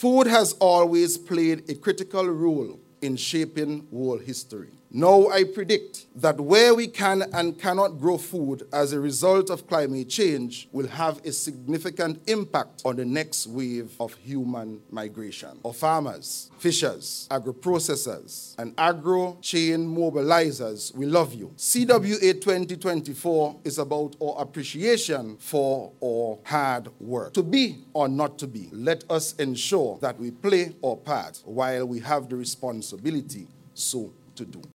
Food has always played a critical role in shaping world history. Now I predict that where we can and cannot grow food as a result of climate change will have a significant impact on the next wave of human migration. Our farmers, fishers, agro-processors, and agro-chain mobilizers, we love you. CWA 2024 is about our appreciation for our hard work. To be or not to be, let us ensure that we play our part while we have the responsibility so to do.